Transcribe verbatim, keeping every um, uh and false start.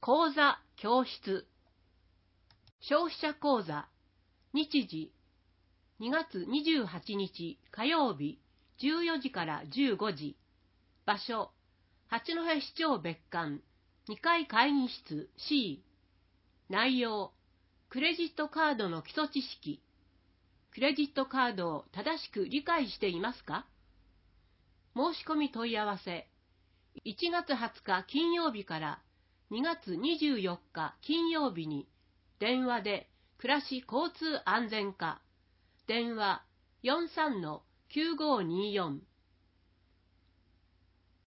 講座教室消費者講座日時にがつにじゅうはちにち火曜日じゅうよじからじゅうごじ場所八戸市長別館にかい会議室 C 内容クレジットカードの基礎知識クレジットカードを正しく理解していますか？申し込み問い合わせいちがつはつか金曜日からにがつにじゅうよっか金曜日に電話で暮らし交通安全課電話 よんさんのきゅうごにーよん